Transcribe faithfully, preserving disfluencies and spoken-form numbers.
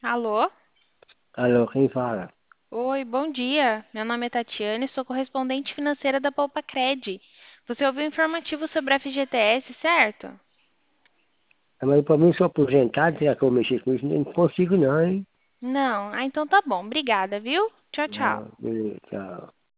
Alô? Alô, quem fala? Oi, bom dia. Meu nome é Tatiana e sou correspondente financeira da Poupacred. Você ouviu o informativo sobre a F G T S, certo? Ah, mas pra mim sou aposentado, será que eu mexer com isso? Não consigo não, hein? Não. Ah, então tá bom. Obrigada, viu? Tchau, tchau. Ah, beleza, tchau.